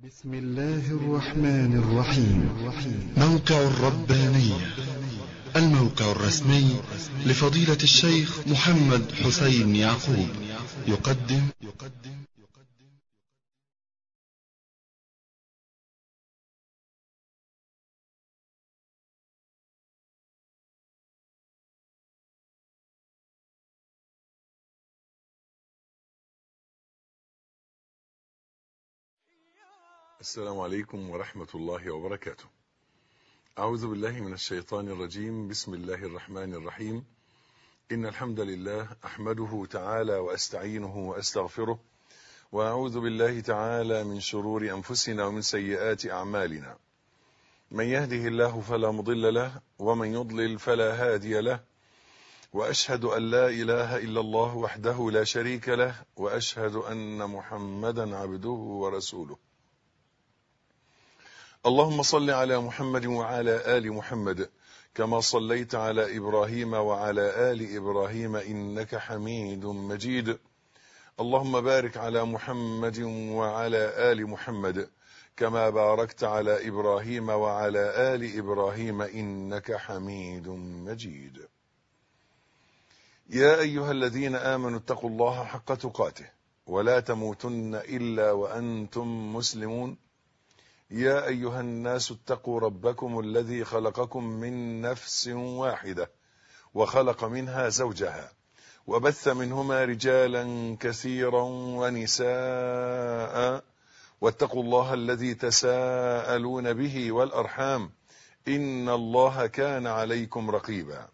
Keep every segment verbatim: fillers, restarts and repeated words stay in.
بسم الله الرحمن الرحيم. موقع الربانية، الموقع الرسمي لفضيلة الشيخ محمد حسين يعقوب، يقدم السلام عليكم ورحمة الله وبركاته. أعوذ بالله من الشيطان الرجيم. بسم الله الرحمن الرحيم. إن الحمد لله أحمده تعالى وأستعينه وأستغفره، وأعوذ بالله تعالى من شرور أنفسنا ومن سيئات أعمالنا. من يهده الله فلا مضل له، ومن يضلل فلا هادي له، وأشهد أن لا إله إلا الله وحده لا شريك له، وأشهد أن محمدا عبده ورسوله. اللهم صل على محمد وعلى آل محمد كما صليت على إبراهيم وعلى آل إبراهيم إنك حميد مجيد. اللهم بارك على محمد وعلى آل محمد كما باركت على إبراهيم وعلى آل إبراهيم إنك حميد مجيد. يا أيها الذين آمنوا اتقوا الله حق تقاته ولا تموتن إلا وأنتم مسلمون. يا أيها الناس اتقوا ربكم الذي خلقكم من نفس واحدة وخلق منها زوجها وبث منهما رجالا كثيرا ونساء، واتقوا الله الذي تساءلون به والأرحام إن الله كان عليكم رقيبا.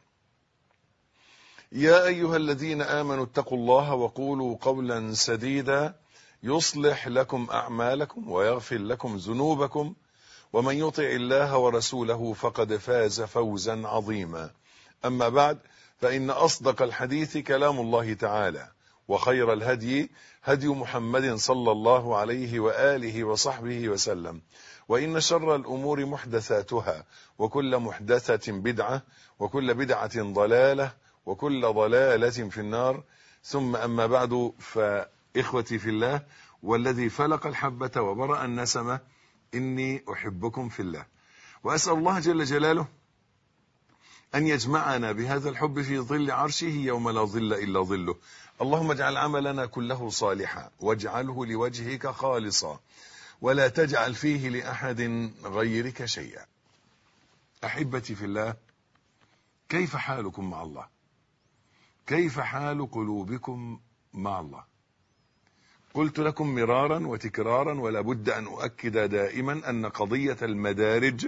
يا أيها الذين آمنوا اتقوا الله وقولوا قولا سديدا يصلح لكم أعمالكم ويغفر لكم ذنوبكم، ومن يطع الله ورسوله فقد فاز فوزا عظيما. أما بعد، فإن أصدق الحديث كلام الله تعالى، وخير الهدي هدي محمد صلى الله عليه وآله وصحبه وسلم، وإن شر الأمور محدثاتها، وكل محدثة بدعة، وكل بدعة ضلالة، وكل ضلالة في النار. ثم أما بعد، فإخوتي في الله والذي فلق الحبة وبرأ النسمة، إني أحبكم في الله، وأسأل الله جل جلاله أن يجمعنا بهذا الحب في ظل عرشه يوم لا ظل إلا ظله. اللهم اجعل عملنا كله صالحا، واجعله لوجهك خالصا، ولا تجعل فيه لأحد غيرك شيئا. أحبتي في الله، كيف حالكم مع الله؟ كيف حال قلوبكم مع الله؟ قلت لكم مرارا وتكرارا، ولا بد أن أؤكد دائما أن قضية المدارج،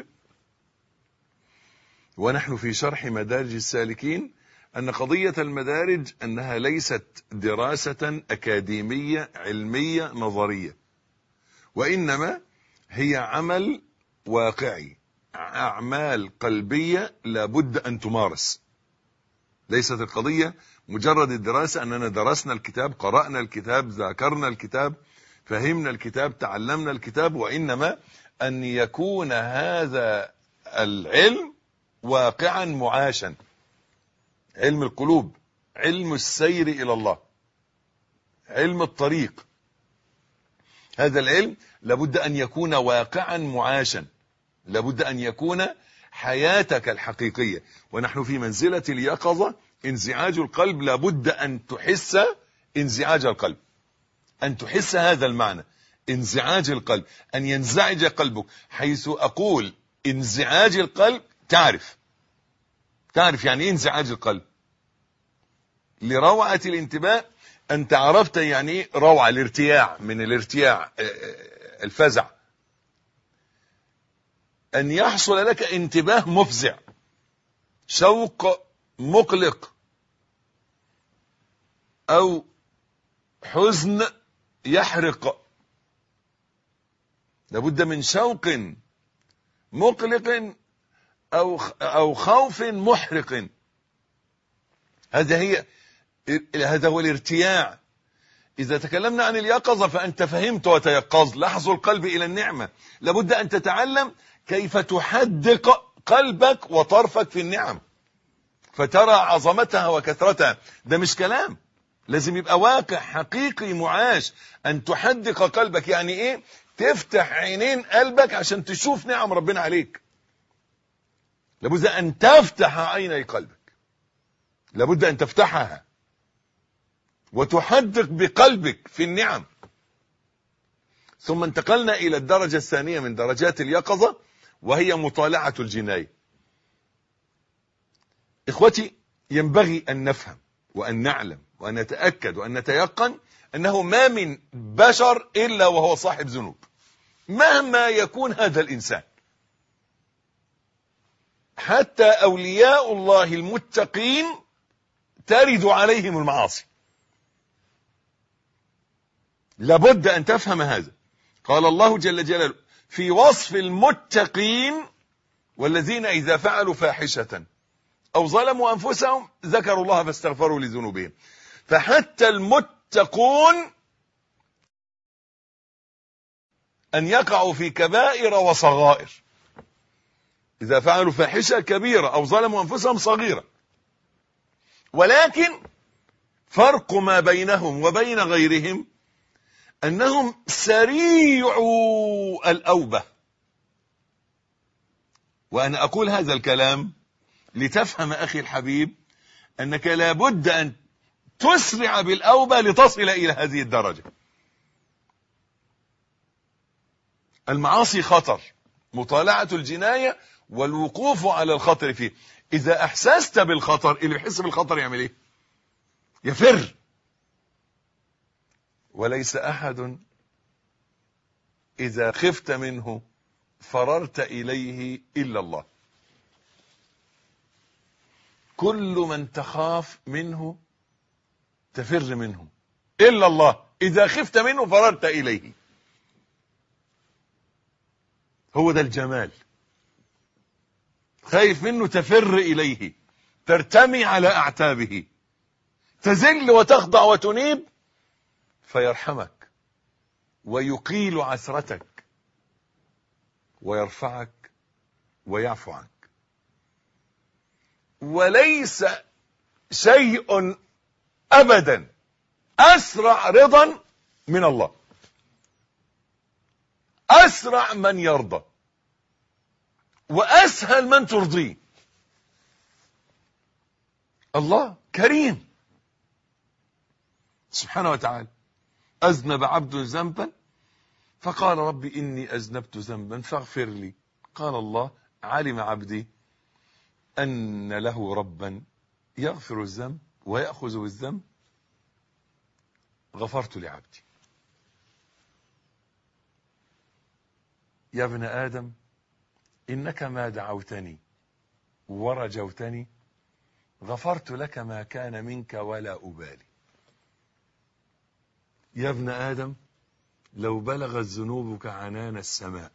ونحن في شرح مدارج السالكين، أن قضية المدارج أنها ليست دراسة أكاديمية علمية نظرية، وإنما هي عمل واقعي، أعمال قلبية لا بد أن تمارس. ليست القضية مجرد الدراسة أننا درسنا الكتاب، قرأنا الكتاب، ذاكرنا الكتاب، فهمنا الكتاب، تعلمنا الكتاب، وإنما أن يكون هذا العلم واقعا معاشا. علم القلوب، علم السير إلى الله، علم الطريق، هذا العلم لابد أن يكون واقعا معاشا، لابد أن يكون حياتك الحقيقية. ونحن في منزلة اليقظة، انزعاج القلب لابد أن تحس انزعاج القلب، أن تحس هذا المعنى، انزعاج القلب، أن ينزعج قلبك. حيث أقول انزعاج القلب، تعرف تعرف يعني ايه انزعاج القلب. لروعة الانتباه أنت عرفت يعني ايه روعة، الارتياع، من الارتياع الفزع، أن يحصل لك انتباه مفزع، شوق مقلق، أو حزن يحرق. لابد من شوق مقلق أو أو خوف محرق. هذا هي هذا هو الارتياع. إذا تكلمنا عن اليقظة فأنت فهمت وتيقظ، لحظ القلب إلى النعمة. لابد أن تتعلم كيف تحدق قلبك وطرفك في النعم فترى عظمتها وكثرتها. ده مش كلام، لازم يبقى واقع حقيقي معاش. أن تحدق قلبك يعني إيه؟ تفتح عينين قلبك عشان تشوف نعم ربنا عليك. لابد أن تفتح عيني قلبك، لابد أن تفتحها وتحدق بقلبك في النعم. ثم انتقلنا إلى الدرجة الثانية من درجات اليقظة، وهي مطالعة الجناية. إخوتي، ينبغي أن نفهم وأن نعلم وأن نتأكد وأن نتيقن أنه ما من بشر إلا وهو صاحب ذنوب، مهما يكون هذا الإنسان. حتى أولياء الله المتقين ترد عليهم المعاصي. لابد أن تفهم هذا. قال الله جل جلاله في وصف المتقين: والذين إذا فعلوا فاحشة أو ظلموا أنفسهم ذكروا الله فاستغفروا لذنوبهم. فحتى المتقون أن يقعوا في كبائر وصغائر. إذا فعلوا فاحشة كبيرة أو ظلموا أنفسهم صغيرة، ولكن فرق ما بينهم وبين غيرهم أنهم سريعوا الأوبة. وأنا أقول هذا الكلام لتفهم أخي الحبيب أنك لابد أن تسرع بالأوبة لتصل إلى هذه الدرجة. المعاصي خطر، مطالعة الجناية والوقوف على الخطر فيه. إذا أحسست بالخطر، اللي يحس بالخطر يعمل إيه؟ يفر. وليس أحد إذا خفت منه فررت إليه إلا الله. كل من تخاف منه تفر منه إلا الله. إذا خفت منه فررت إليه. هو ده الجمال. خايف منه تفر إليه، ترتمي على أعتابه، تذل وتخضع وتنيب، فيرحمك ويقيل عثرتك ويرفعك ويعفو عنك. وليس شيء أبدا أسرع رضا من الله، أسرع من يرضى، وأسهل من ترضيه. الله كريم سبحانه وتعالى. أذنب عبد ذنبا فقال ربي إني أذنبت ذنبا فاغفر لي. قال الله علم عبدي أن له ربا يغفر الذنب ويأخذ بالذنب، غفرت لعبدي. يا ابن آدم إنك ما دعوتني ورجوتني غفرت لك ما كان منك ولا أبالي. يا ابن آدم لو بلغت ذنوبك عنان السماء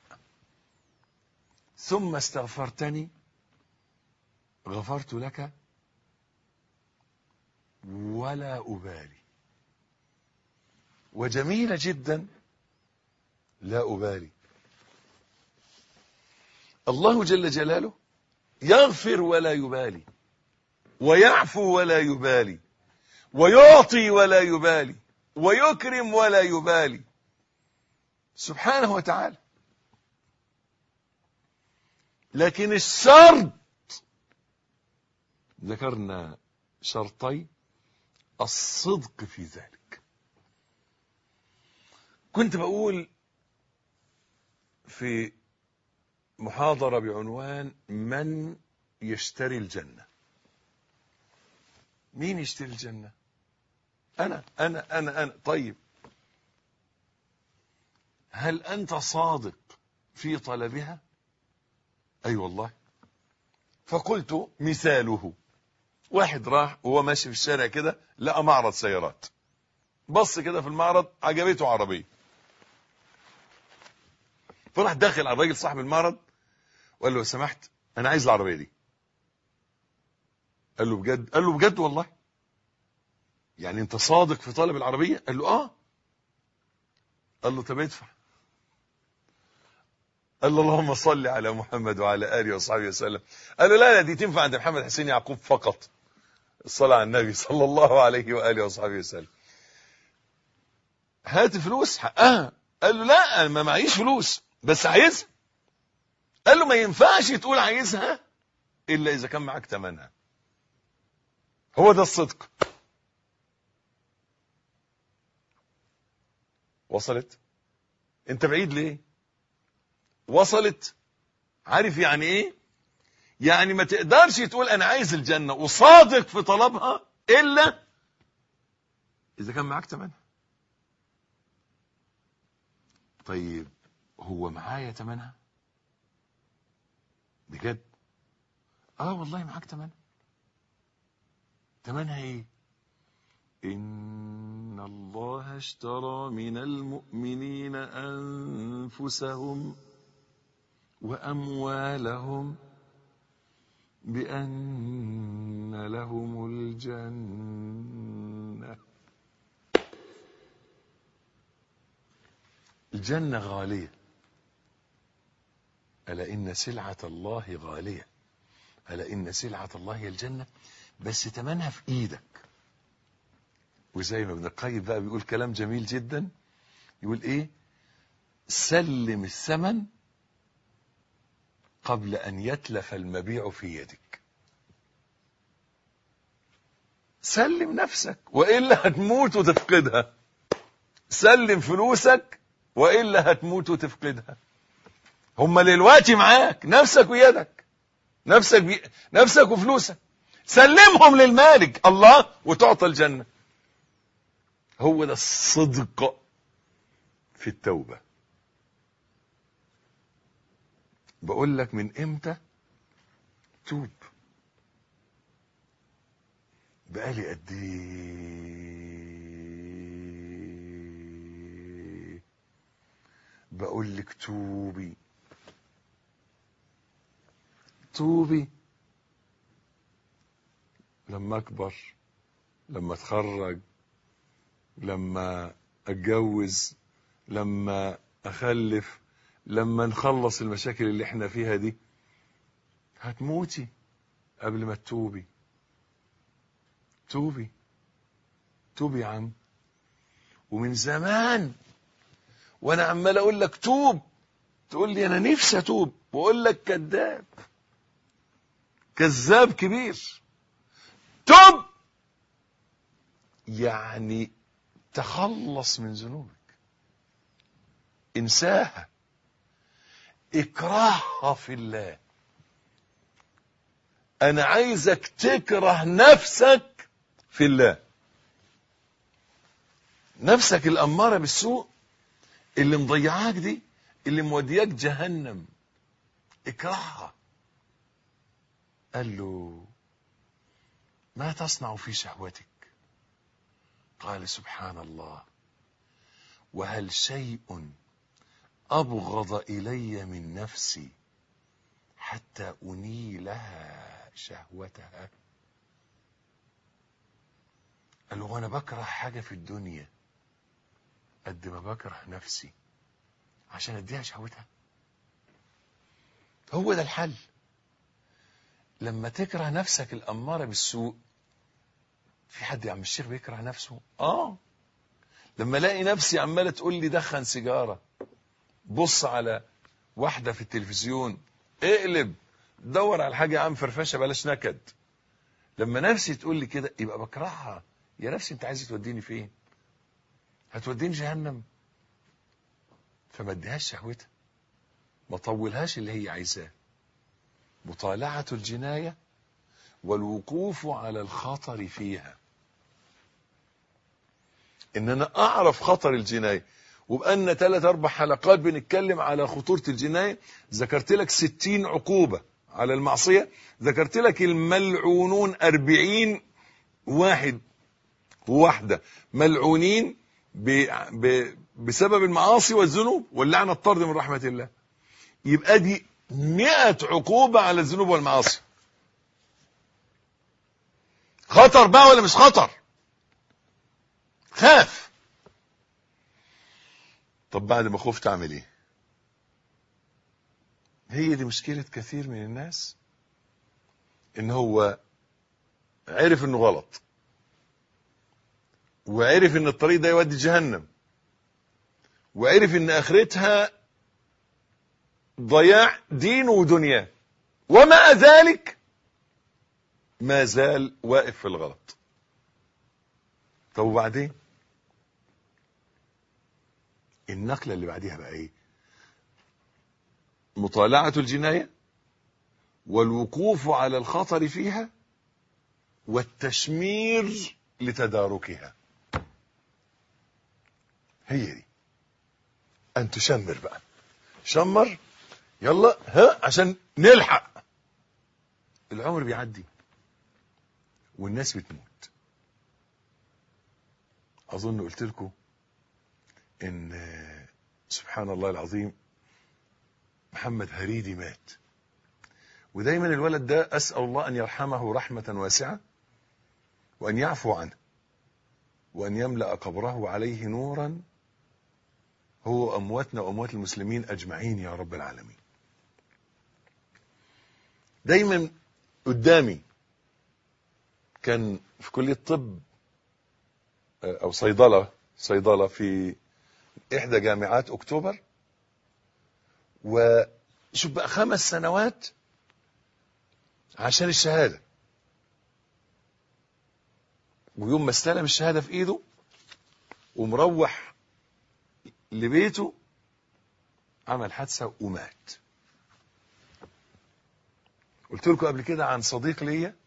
ثم استغفرتني غفرت لك ولا أبالي. وجميلة جدا لا أبالي. الله جل جلاله يغفر ولا يبالي، ويعفو ولا يبالي، ويعطي ولا يبالي، ويكرم ولا يبالي سبحانه وتعالى. لكن الشرط، ذكرنا شرطي، الصدق في ذلك. كنت بقول في محاضرة بعنوان من يشتري الجنة. مين يشتري الجنة؟ أنا أنا أنا أنا طيب، هل أنت صادق في طلبها؟ أي أيوة والله. فقلت مثاله: واحد راح وهو ماشي في الشارع كده لقى معرض سيارات، بص كده في المعرض عجبته عربية، فراح داخل على الراجل صاحب المعرض وقال له: سمحت أنا عايز العربية دي. قال له: بجد؟ قال له: بجد والله. يعني أنت صادق في طلب العربية؟ قال له: آه. قال له: طب ادفع. قال له: اللهم صل على محمد وعلى آله وصحبه وسلم. قال له: لا لا دي تنفع عند محمد حسين يعقوب فقط، الصلاة على النبي صلى الله عليه وآله وصحبه وسلم. هات فلوس حقها. قال له لا ما معيش فلوس بس عايزها. قال له ما ينفعش تقول عايزها الا اذا كان معاك ثمنها. هو ده الصدق. وصلت؟ انت بعيد ليه؟ وصلت؟ عارف يعني ايه؟ يعني ما تقدرش تقول انا عايز الجنة وصادق في طلبها الا اذا كان معاك ثمنها. طيب هو معايا ثمنها بجد؟ اه والله معاك ثمنها. ثمنها ايه؟ ان الله اشترى من المؤمنين انفسهم واموالهم بان لهم الجنة. الجنة غالية. ألا إن سلعة الله غالية. ألا إن سلعة الله هي الجنة بس تمنها في إيدك. وزي ما ابن القيم بقى بيقول كلام جميل جدا، يقول إيه؟ سلم الثمن قبل أن يتلف المبيع في يدك. سلم نفسك وإلا هتموت وتفقدها. سلم فلوسك وإلا هتموت وتفقدها. هما دلوقتي معاك نفسك ويدك، نفسك بي... نفسك وفلوسك، سلمهم للمالك الله وتعطى الجنة. هو ده الصدق في التوبة. بقول لك من امتى توب؟ بقالي قد ايه بقول لك توبي توبي. لما اكبر، لما اتخرج، لما اتجوز، لما اخلف، لما نخلص المشاكل اللي احنا فيها دي. هتموتي قبل ما تتوبي. توبي توبي يا عم. ومن زمان وانا عمال اقول لك توب، تقول لي انا نفسي اتوب، واقول لك كذاب، كذاب كبير. توب يعني تخلص من ذنوبك، انساها، اكرهها في الله. انا عايزك تكره نفسك في الله. نفسك الاماره بالسوء اللي مضيعاك دي، اللي مودياك جهنم، اكرهها. قال له ما تصنع في شهوتك؟ قال سبحان الله وهل شيء أبغض إلي من نفسي حتى أنيلها شهوتها. قال له وانا بكره حاجة في الدنيا قد ما بكره نفسي عشان اديها شهوتها؟ هو ده الحل. لما تكره نفسك الأمارة بالسوء. في حد يا عم الشيخ بيكره نفسه؟ اه لما الاقي نفسي عمالة تقول لي دخن سيجارة، بص على واحدة في التلفزيون، اقلب دور على حاجة يا عم فرفشة بلاش نكد. لما نفسي تقول لي كده يبقى بكرهها. يا نفسي انت عايز توديني فين؟ هتوديني جهنم. فما اديهاش شهوتها، ما طولهاش اللي هي عايزاه. مطالعة الجناية والوقوف على الخطر فيها. ان انا اعرف خطر الجناية. وبقالنا ثلاث اربع حلقات بنتكلم على خطورة الجناية. ذكرت لك ستين عقوبة على المعصية، ذكرت لك الملعونون أربعين واحد وواحدة ملعونين ب... ب... بسبب المعاصي والذنوب واللعنة الطرد من رحمة الله. يبقى دي مئة عقوبة على الذنوب والمعاصي. خطر بقى ولا مش خطر؟ خاف. طب بعد ما خفت اعمل ايه؟ هي دي مشكلة كثير من الناس، ان هو عرف انه غلط وعرف ان الطريق ده يودي جهنم وعرف ان اخرتها ضياع دين ودنيا، ومع ذلك ما زال واقف في الغلط. طب وبعدين النقلة اللي بعديها بقى ايه؟ مطالعة الجناية والوقوف على الخطر فيها والتشمير لتداركها. هي دي ان تشمر بقى، شمر يلا ها عشان نلحق. العمر بيعدي والناس بتموت. اظن قلت لكم ان سبحان الله العظيم محمد هريدي مات، ودايما الولد ده اسال الله ان يرحمه رحمه واسعه وان يعفو عنه وان يملا قبره عليه نورا، هو امواتنا واموات المسلمين اجمعين يا رب العالمين. دايما قدامي كان في كليه طب او صيدله صيدله في احدى جامعات اكتوبر، وشوف بقى خمس سنوات عشان الشهاده، ويوم ما استلم الشهاده في ايده ومروح لبيته عمل حادثه ومات. قلت لكم قبل كده عن صديق ليا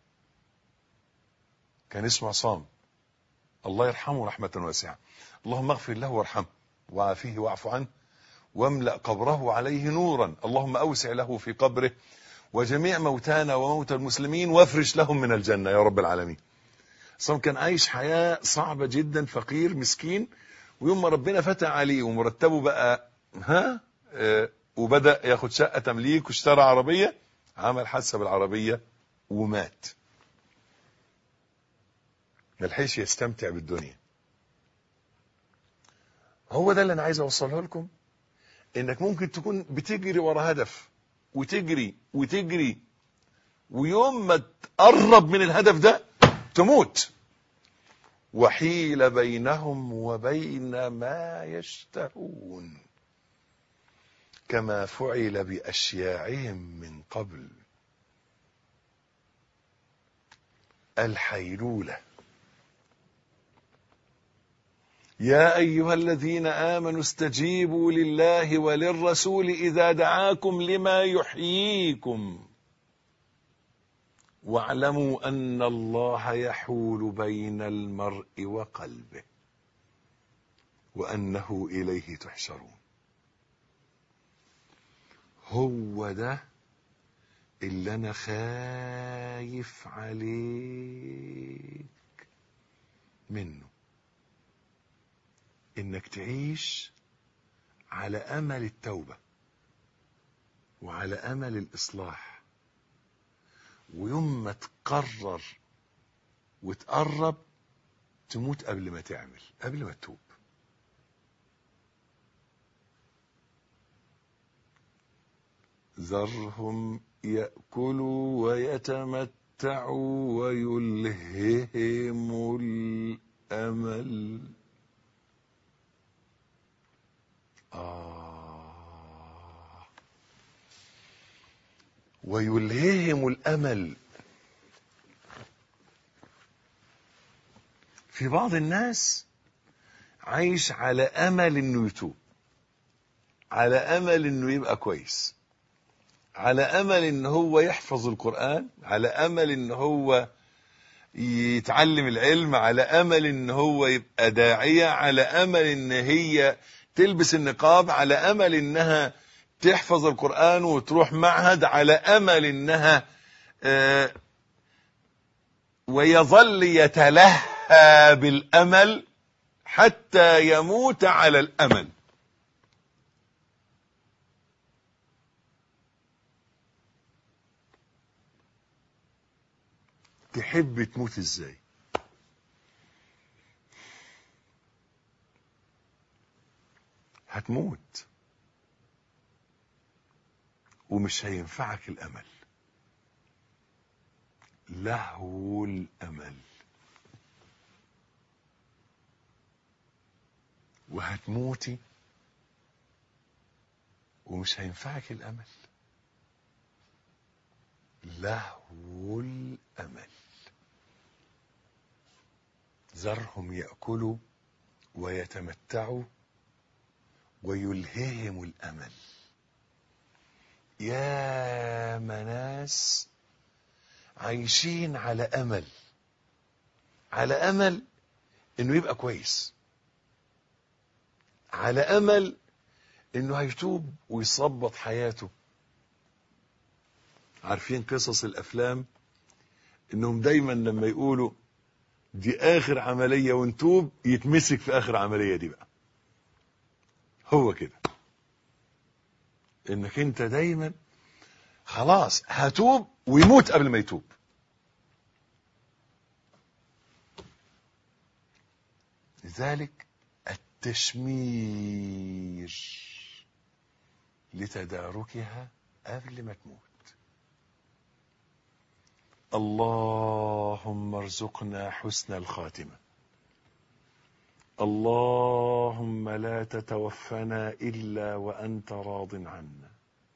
كان اسمه عصام، الله يرحمه رحمه واسعه. اللهم اغفر له وارحمه وعافيه واعف عنه واملأ قبره عليه نورا، اللهم اوسع له في قبره وجميع موتانا وموتى المسلمين وافرش لهم من الجنة يا رب العالمين. عصام كان عايش حياة صعبة جدا، فقير مسكين، ويوم ما ربنا فتح عليه ومرتبه بقى ها اه وبدأ ياخد شقة تمليك واشترى عربية، عمل حادثة بالعربية ومات. ملحقش يستمتع بالدنيا. هو ده اللي انا عايز اوصله لكم، انك ممكن تكون بتجري ورا هدف وتجري وتجري، ويوم ما تقرب من الهدف ده تموت. وحيل بينهم وبين ما يشتهون كما فعل بأشياعهم من قبل. الحيلولة. يا أيها الذين آمنوا استجيبوا لله وللرسول إذا دعاكم لما يحييكم واعلموا أن الله يحول بين المرء وقلبه وأنه إليه تحشرون. هو ده اللي أنا خايف عليك منه، إنك تعيش على أمل التوبة وعلى أمل الإصلاح، ويوم ما تقرر وتقرب تموت قبل ما تعمل، قبل ما تتوب. ذرهم يأكلوا ويتمتعوا ويلههم الأمل. آه ويلههم الأمل. في بعض الناس عايش على أمل إنه يتوب، على أمل إنه يبقى كويس، على أمل إن هو يحفظ القرآن، على أمل إن هو يتعلم العلم، على أمل إن هو يبقى داعية، على أمل إن هي تلبس النقاب، على أمل إنها تحفظ القرآن وتروح معهد، على أمل إنها آه ويظل يتلهى بالأمل حتى يموت على الأمل. تحب تموت ازاي؟ هتموت ومش هينفعك الامل، لهو الامل، وهتموتي ومش هينفعك الأمل. لهو الأمل. ذرهم يأكلوا ويتمتعوا ويلههم الأمل. يا مناس عايشين على أمل، على أمل إنه يبقى كويس، على أمل إنه هيتوب ويصبط حياته. عارفين قصص الأفلام إنهم دايما لما يقولوا دي آخر عملية ونتوب، يتمسك في آخر عملية دي بقى. هو كده، إنك أنت دايما خلاص هتوب ويموت قبل ما يتوب. لذلك التشمير لتداركها قبل ما تموت. اللهم ارزقنا حسن الخاتمة. اللهم لا تتوفنا إلا وأنت راض عنا.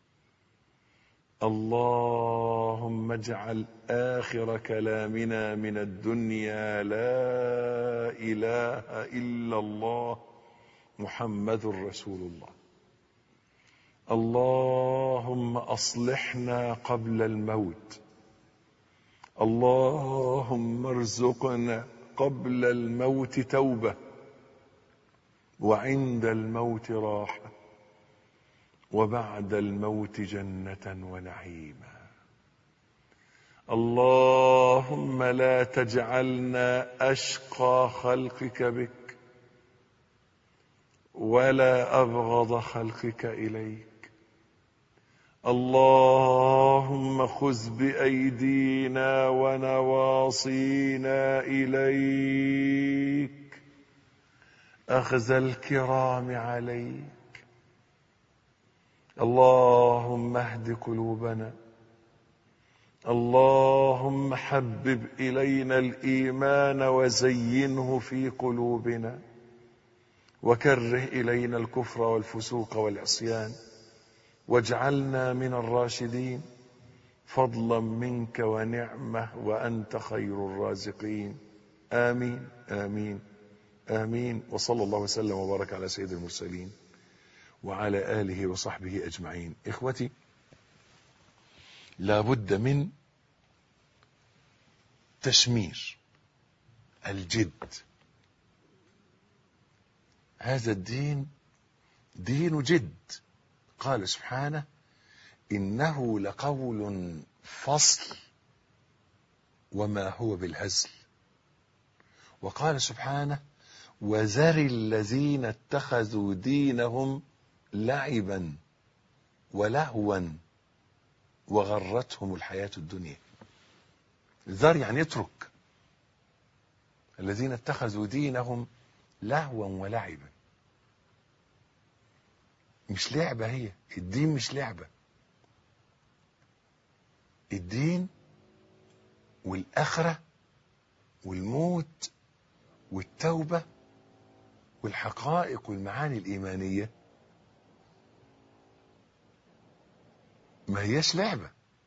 اللهم اجعل آخر كلامنا من الدنيا لا إله إلا الله محمد رسول الله. اللهم أصلحنا قبل الموت. اللهم ارزقنا قبل الموت توبة، وعند الموت راحة، وبعد الموت جنة ونعيما. اللهم لا تجعلنا أشقى خلقك بك ولا أبغض خلقك إليك. اللهم خذ بأيدينا ونواصينا إليك أخذ الكرام عليك. اللهم اهد قلوبنا. اللهم حبب إلينا الإيمان وزينه في قلوبنا، وكره إلينا الكفر والفسوق والعصيان، واجعلنا من الراشدين فضلا منك ونعمة، وأنت خير الرازقين. آمين آمين آمين. وصلى الله وسلم وبارك على سيد المرسلين وعلى آله وصحبه أجمعين. إخوتي، لا بد من تشمير الجد. هذا الدين دين جد. قال سبحانه: إنه لقول فصل وما هو بالهزل. وقال سبحانه: وذر الذين اتخذوا دينهم لعبا ولهوا وغرتهم الحياة الدنيا. ذر يعني اترك. الذين اتخذوا دينهم لهوا ولعبا. مش لعبة، هي الدين مش لعبة. الدين والآخرة والموت والتوبة والحقائق والمعاني الإيمانية ما هيش لعبة.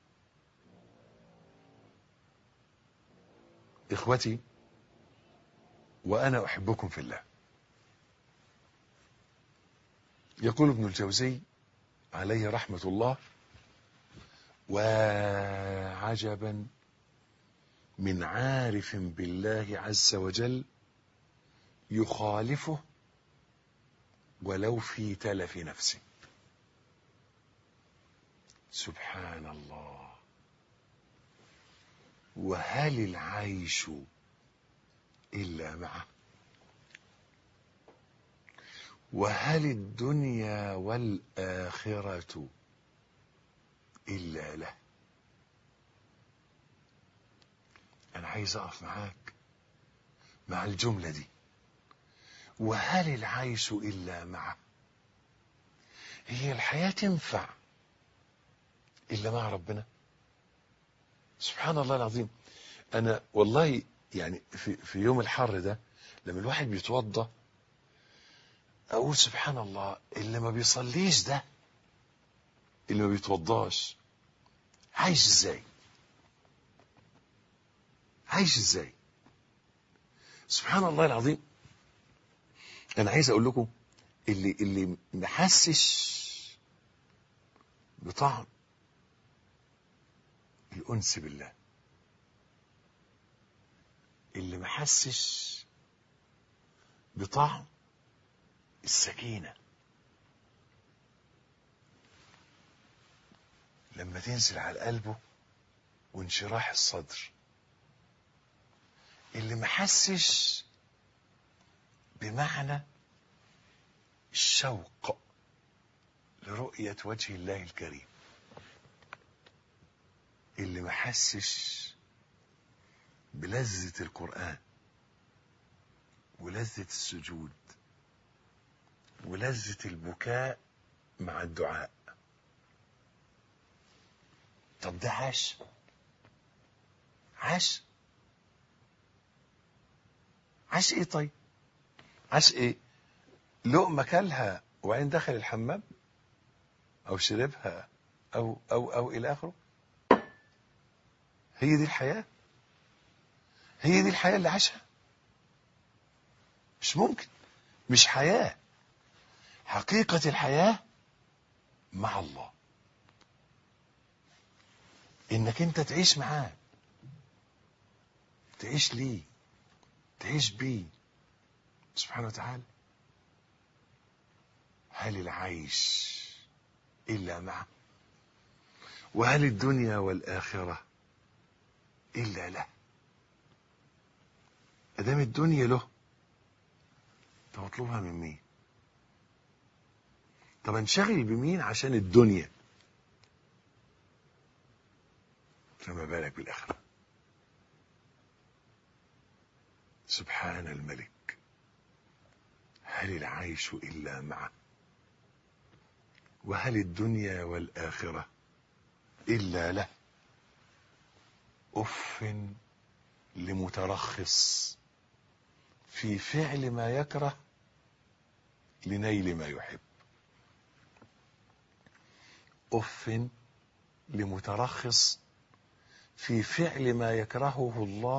إخوتي، وأنا أحبكم في الله. يقول ابن الجوزي عليه رحمة الله: وعجبا من عارف بالله عز وجل يخالفه ولو في تلف نفسه. سبحان الله. وهل العيش إلا معه؟ وهل الدنيا والآخرة إلا له؟ أنا عايز أقف معاك مع الجملة دي. وهل العيش إلا معه؟ هي الحياة تنفع إلا مع ربنا؟ سبحان الله العظيم. أنا والله يعني في, في يوم الحر ده لما الواحد بيتوضى أقول سبحان الله، اللي ما بيصليش ده اللي ما بيتوضاش عايش ازاي؟ عايش ازاي؟ سبحان الله العظيم. انا عايز اقول لكم اللي اللي محسش بطعم الانس بالله، اللي محسش بطعم السكينة لما تنزل على قلبه وانشراح الصدر، اللي محسش بمعنى الشوق لرؤية وجه الله الكريم، اللي محسش بلذة القرآن ولذة السجود ولذة البكاء مع الدعاء. طب ده عاش؟ عاش؟ عاش ايه طيب؟ عاش ايه؟ لقمة كلها وبعدين دخل الحمام او شربها او او او الى اخره؟ هي دي الحياة؟ هي دي الحياة اللي عاشها؟ مش ممكن. مش حياة. حقيقة الحياة مع الله انك انت تعيش معاه، تعيش ليه، تعيش بيه سبحانه وتعالى. هل العيش إلا معه؟ وهل الدنيا والآخرة إلا له؟ أدام الدنيا له، طب اطلبها من مين؟ طب انشغل بمين عشان الدنيا؟ فما بالك بالآخرة. سبحان الملك. هل العيش إلا معه؟ وهل الدنيا والآخرة إلا له؟ أف لمترخص في فعل ما يكره لنيل ما يحب. أف لمترخص في فعل ما يكرهه الله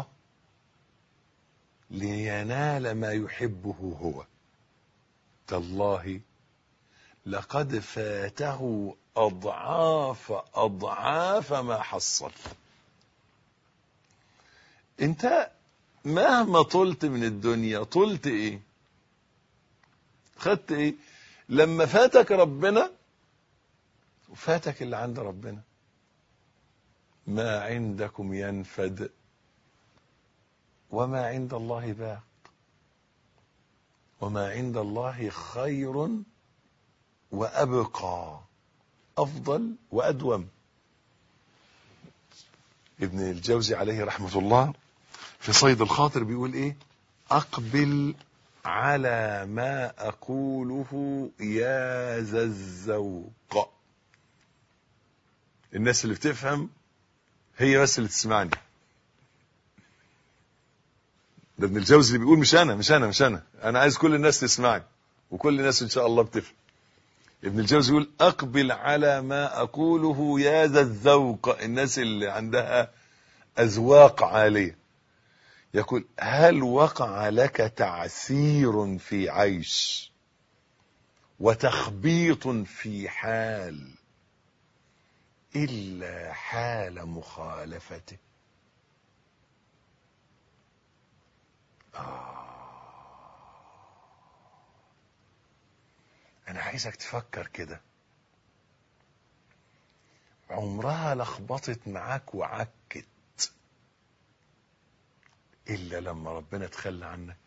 لينال ما يحبه هو. تالله لقد فاته أضعاف أضعاف ما حصل. انت مهما طلت من الدنيا طلت ايه؟ خدت ايه؟ لما فاتك ربنا وفاتك اللي عند ربنا. ما عندكم ينفد وما عند الله باق وما عند الله خير وأبقى، أفضل وأدوم. ابن الجوزي عليه رحمة الله في صيد الخاطر بيقول ايه؟ أقبل على ما أقوله يا ذا الذوق. الناس اللي بتفهم هي بس اللي تسمعني. ده ابن الجوزي اللي بيقول، مش أنا مش أنا مش أنا أنا عايز كل الناس تسمعني وكل الناس إن شاء الله بتفهم. ابن الجوزي يقول أقبل على ما أقوله يا ذا الذوق. الناس اللي عندها أذواق عالية. يقول هل وقع لك تعثير في عيش وتخبيط في حال إلا حال مخالفته؟ آه. أنا عايزك تفكر كده. عمرها لخبطت معاك وعكت إلا لما ربنا تخلى عنك؟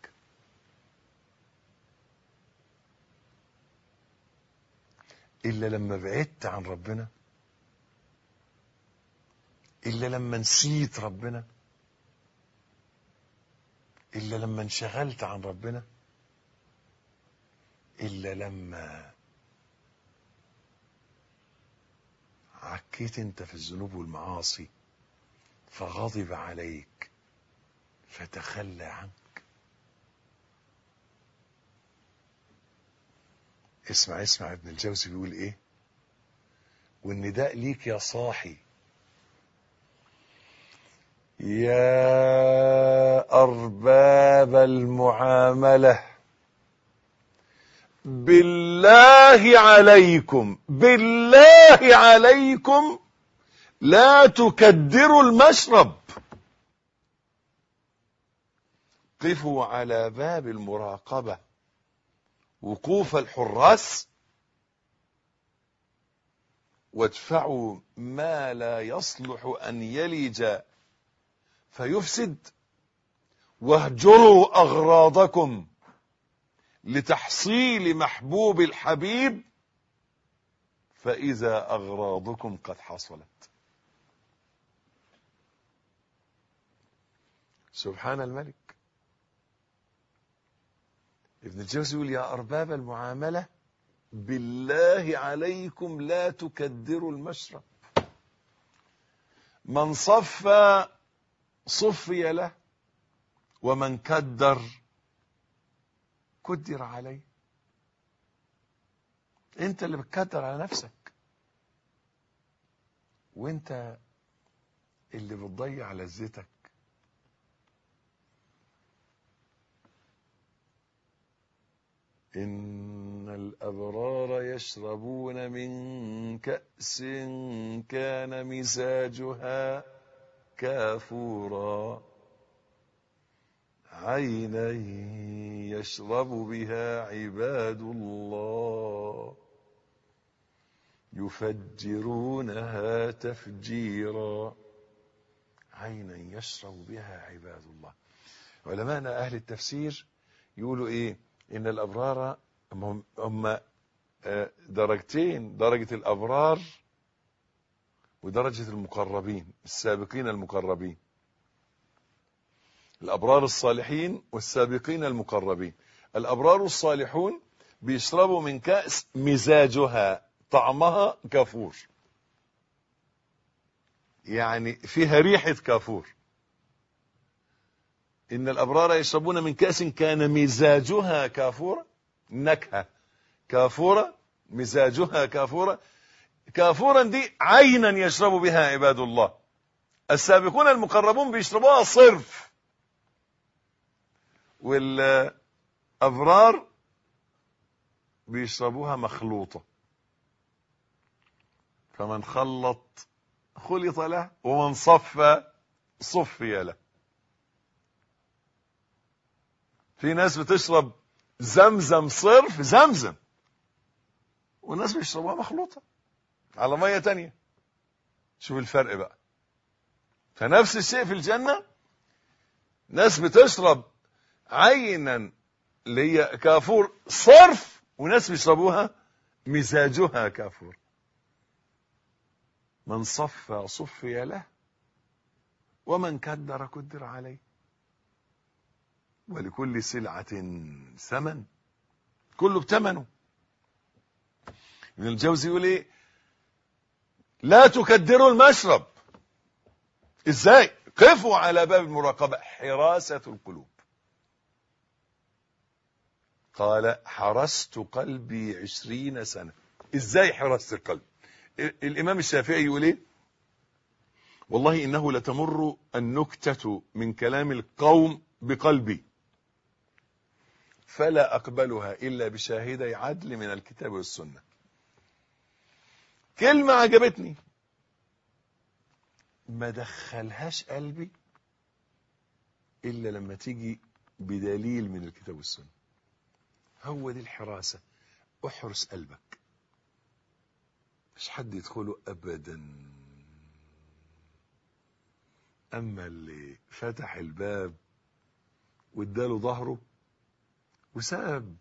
إلا لما بعدت عن ربنا؟ إلا لما نسيت ربنا؟ إلا لما انشغلت عن ربنا؟ إلا لما عكيت انت في الذنوب والمعاصي فغضب عليك فتخلى عنك؟ اسمع اسمع ابن الجوزي بيقول ايه؟ والنداء ليك يا صاحي، يا أرباب المعاملة، بالله عليكم بالله عليكم لا تكدروا المشرب. قفوا على باب المراقبة وقوف الحراس، وادفعوا ما لا يصلح أن يلج فيفسد، واهجروا أغراضكم لتحصيل محبوب الحبيب، فإذا أغراضكم قد حصلت. سبحان الملك. ابن الجوزي يقول يا أرباب المعاملة بالله عليكم لا تكدروا المشرب. من صفى صفي له، ومن كدر كدر عليه. انت اللي بتكدر على نفسك، وانت اللي بتضيع لذتك. إن الأبرار يشربون من كأس كان مزاجها كافورا، عينا يشرب بها عباد الله يفجرونها تفجيرا. عينا يشرب بها عباد الله. علماءنا أهل التفسير يقولوا إيه؟ إن الأبرار هم, هم درجتين، درجة الأبرار ودرجة المقربين، السابقين المقربين. الأبرار الصالحين والسابقين المقربين. الأبرار الصالحون بيشربوا من كأس مزاجها طعمها كافور، يعني فيها ريحة كافور. إن الأبرار يشربون من كأس كان مزاجها كافورا، نكهة كافورة، مزاجها كافورا. كافورا دي عينا يشرب بها عباد الله. السابقون المقربون بيشربوها صرف، والأبرار بيشربوها مخلوطة. فمن خلط خلط له، ومن صفى صفي له. في ناس بتشرب زمزم صرف، زمزم، والناس بيشربوها مخلوطة على مية تانية. شوف الفرق بقى. فنفس الشيء في الجنة، ناس بتشرب عينا اللي هي كافور صرف، وناس بيشربوها مزاجها كافور. من صفى صفي له، ومن كدر كدر عليه. ولكل سلعة ثمن، كله بثمنه. ابن الجوزي يقول ايه؟ لا تكدروا المشرب. ازاي؟ قفوا على باب المراقبة، حراسة القلوب. قال حرست قلبي عشرين سنة. ازاي حرست القلب؟ الامام الشافعي يقول ايه؟ والله انه لتمر النكتة من كلام القوم بقلبي، فلا اقبلها الا بشاهدي عدل من الكتاب والسنة. كلمة عجبتني، ما دخلهاش قلبي الا لما تيجي بدليل من الكتاب والسنة. هو دي الحراسة. احرس قلبك، مش حد يدخله ابدا. اما اللي فتح الباب واداله ظهره وساب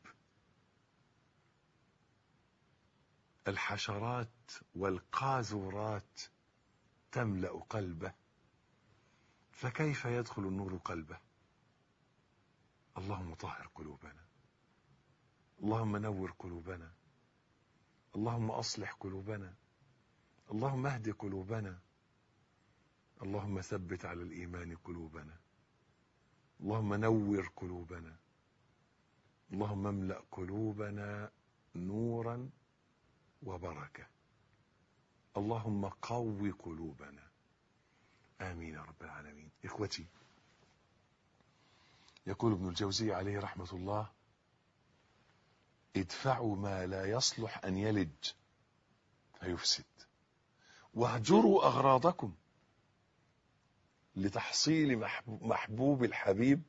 الحشرات والقاذورات تملأ قلبه، فكيف يدخل النور قلبه؟ اللهم طهر قلوبنا، اللهم نور قلوبنا، اللهم أصلح قلوبنا، اللهم اهد قلوبنا، اللهم ثبت على الإيمان قلوبنا، اللهم نور قلوبنا، اللهم املأ قلوبنا نورا وبركة. اللهم قوي قلوبنا. آمين يا رب العالمين. إخوتي، يقول ابن الجوزي عليه رحمة الله: ادفعوا ما لا يصلح أن يلج فيفسد، واهجروا أغراضكم لتحصيل محبوب الحبيب،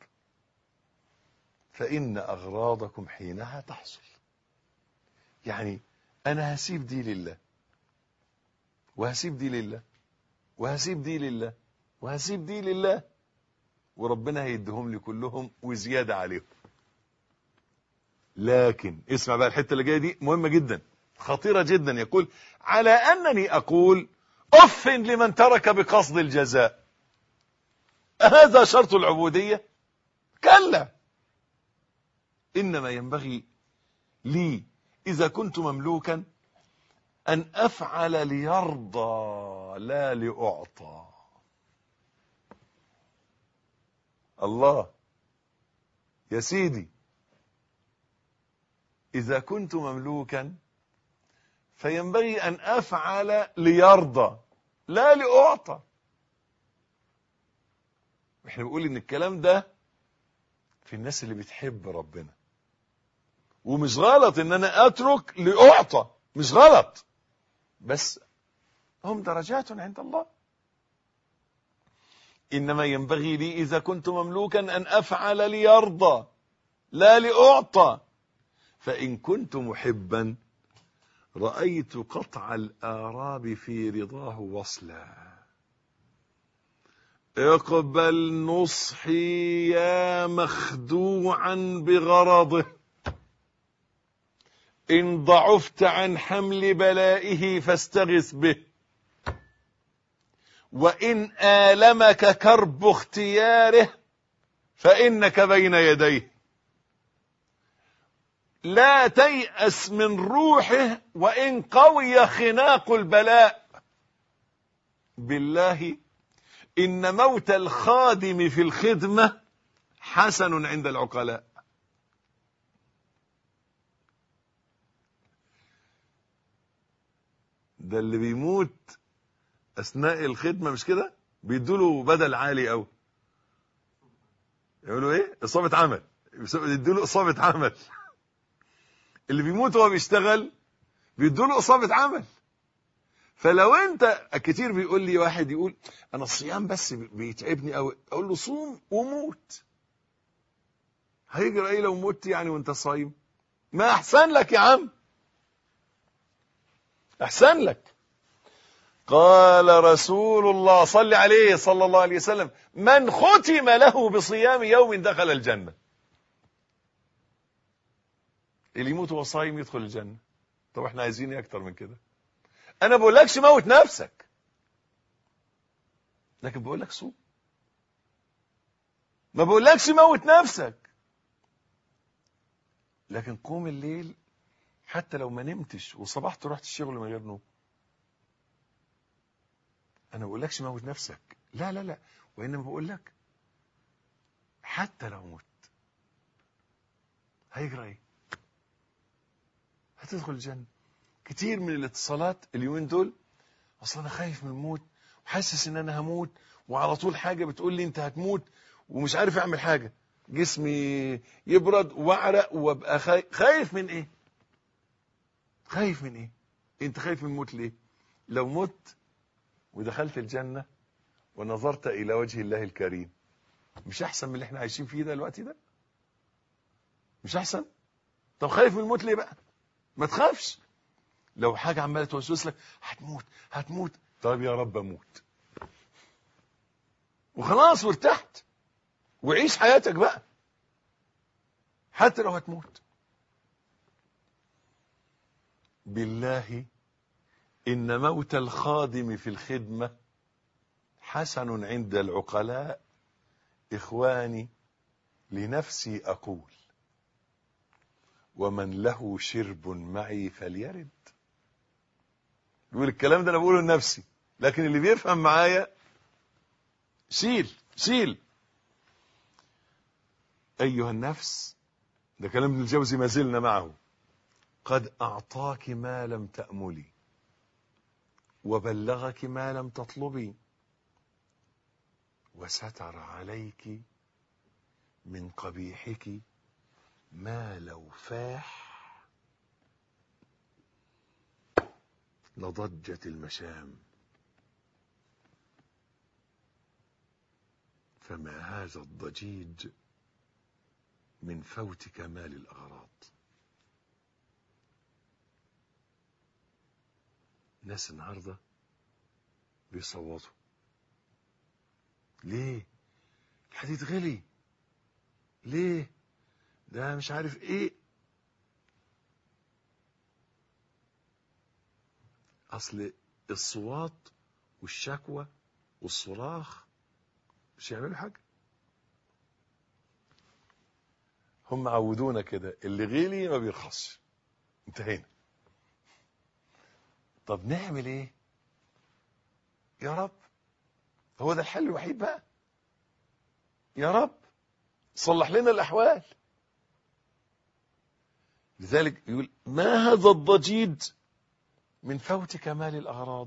فإن أغراضكم حينها تحصل. يعني أنا هسيب دي لله، وهسيب دي لله، وهسيب دي لله، وهسيب دي لله، وربنا هيديهم لي كلهم وزيادة عليهم. لكن اسمع بقى الحتة اللي جاية دي مهمة جدا، خطيرة جدا. يقول: على أنني أقول أف لمن ترك بقصد الجزاء، هذا شرط العبودية؟ كلا، إنما ينبغي لي إذا كنت مملوكا أن أفعل ليرضى لا لأعطى. الله يا سيدي، إذا كنت مملوكا فينبغي أن أفعل ليرضى لا لأعطى. احنا بنقول إن الكلام ده في الناس اللي بتحب ربنا، ومش غلط إن أنا أترك لأعطى، مش غلط، بس هم درجات عند الله. إنما ينبغي لي إذا كنت مملوكا أن أفعل ليرضى لا لأعطى، فإن كنت محبا رأيت قطع الآراب في رضاه وصلا. اقبل نصحي يا مخدوعا بغرضه، إن ضعفت عن حمل بلائه فاستغث به، وإن آلمك كرب اختياره فإنك بين يديه. لا تيأس من روحه وإن قوي خناق البلاء. بالله إن موت الخادم في الخدمة حسن عند العقلاء. ده اللي بيموت أثناء الخدمة مش كده بيدوله بدل عالي أوي، يقولوا إيه؟ إصابة عمل، يدوله إصابة عمل. اللي بيموت وهو بيشتغل بيدوله إصابة عمل. فلو انت كتير بيقول لي واحد يقول انا الصيام بس بيتعبني قوي، اقول له صوم وموت. هيجرى ايه لو مت يعني وانت صايم؟ ما احسن لك يا عم، احسن لك. قال رسول الله صلى عليه صلى الله عليه وسلم: من ختم له بصيام يوم دخل الجنة. اللي يموت وهو صايم يدخل الجنة. طب احنا عايزين ايه اكتر من كده؟ انا بقولكش موت نفسك، لكن بقولك صوم. ما بقولكش موت نفسك، لكن قوم الليل حتى لو ما نمتش وصبحت رحت الشغل من غير نوم. انا بقولكش موت نفسك، لا لا لا، وانما بقولك حتى لو مت هيجرى ايه؟ هتدخل الجنة. كتير من الاتصالات اليومين دول: اصل انا خايف من الموت وحاسس ان انا هموت، وعلى طول حاجة بتقول لي انت هتموت ومش عارف اعمل حاجة، جسمي يبرد واعرق وابقى خايف. خايف من ايه؟ خايف من ايه؟ انت خايف من الموت ليه؟ لو مت ودخلت الجنة ونظرت الى وجه الله الكريم، مش احسن من اللي احنا عايشين فيه ده الوقت ده؟ مش احسن؟ طب خايف من الموت ليه بقى؟ ما تخافش. لو حاجة عمالة توسوس لك هتموت هتموت، طيب يا رب اموت وخلاص وارتحت وعيش حياتك بقى حتى لو هتموت. بالله إن موت الخادم في الخدمة حسن عند العقلاء. إخواني، لنفسي أقول: ومن له شرب معي فليرد. يقول الكلام ده أنا بقوله لنفسي، لكن اللي بيفهم معايا شيل شيل. أيها النفس، ده كلام ابن الجوزي ما زلنا معه: قد أعطاك ما لم تأملي، وبلغك ما لم تطلبي، وستر عليك من قبيحك ما لو فاح لضجت المشام. فما هذا الضجيج من فوت كمال الأغراض. ناس النهارده بيصوتوا ليه؟ الحديد غلي، ليه؟ ده مش عارف ايه. اصل الصوات والشكوى والصراخ مش هيعملوا حاجه. هم عودونا كده، اللي غلي ما بيرخصش، انتهينا. طب نعمل ايه يا رب؟ هو ده الحل الوحيد بقى. يا رب صلح لنا الاحوال. لذلك يقول ما هذا الضجيج من فوت كمال الاغراض.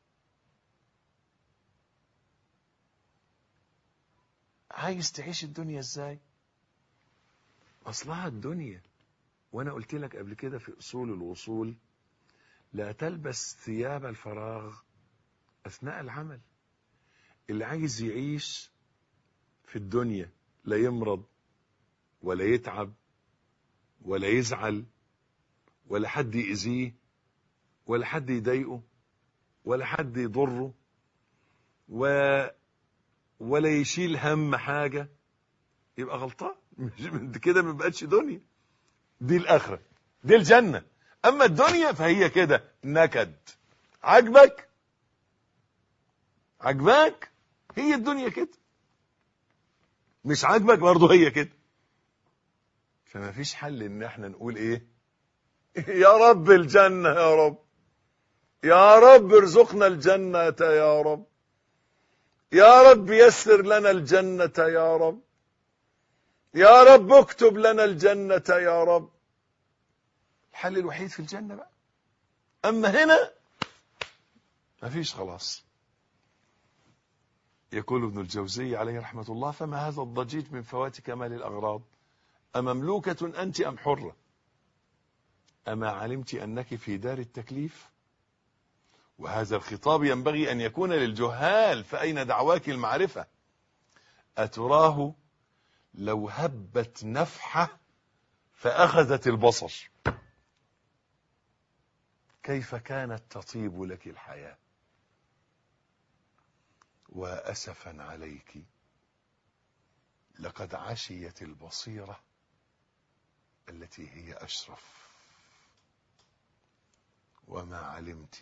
عايز تعيش الدنيا ازاي؟ اصلها الدنيا، وانا قلت لك قبل كده في اصول الوصول، لا تلبس ثياب الفراغ اثناء العمل. اللي عايز يعيش في الدنيا لا يمرض ولا يتعب ولا يزعل ولا حد يأذيه ولا حد يضايقه ولا حد يضره و... ولا يشيل هم حاجة، يبقى غلطان. مش كده، ما بقتش دنيا. دي الآخرة، دي الجنة. أما الدنيا فهي كده نكد. عجبك عجبك هي الدنيا كده، مش عجبك برضه هي كده. فما فيش حل ان احنا نقول ايه يا رب الجنة، يا رب يا رب ارزقنا الجنة يا رب، يا رب يسر لنا الجنة يا رب، يا رب اكتب لنا الجنة يا رب. الحل الوحيد في الجنة بقى. اما هنا ما فيش خلاص. يقول ابن الجوزي عليه رحمة الله فما هذا الضجيج من فوات كمال الأغراض. أمملوكة أنت أم حرة؟ أما علمت أنك في دار التكليف؟ وهذا الخطاب ينبغي أن يكون للجهال، فأين دعواك المعرفة؟ أتراه لو هبت نفحة فأخذت البصر كيف كانت تطيب لك الحياة؟ وأسفا عليك لقد عشيت البصيرة التي هي أشرف. وما علمت